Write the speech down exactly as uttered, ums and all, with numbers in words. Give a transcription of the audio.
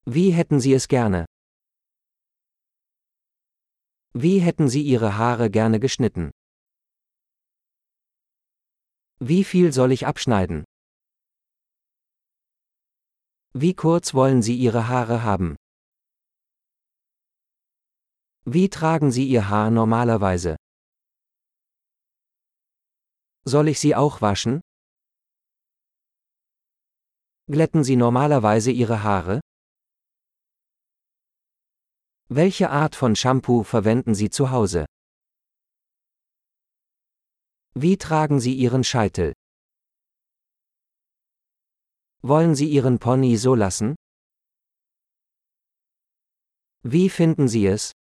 Wie hätten Sie es gerne? Wie hätten Sie Ihre Haare gerne geschnitten? Wie viel soll ich abschneiden? Wie kurz wollen Sie Ihre Haare haben? Wie tragen Sie Ihr Haar normalerweise? Soll ich sie auch waschen? Glätten Sie normalerweise Ihre Haare? Welche Art von Shampoo verwenden Sie zu Hause? Wie tragen Sie Ihren Scheitel? Wollen Sie Ihren Pony so lassen? Wie finden Sie es?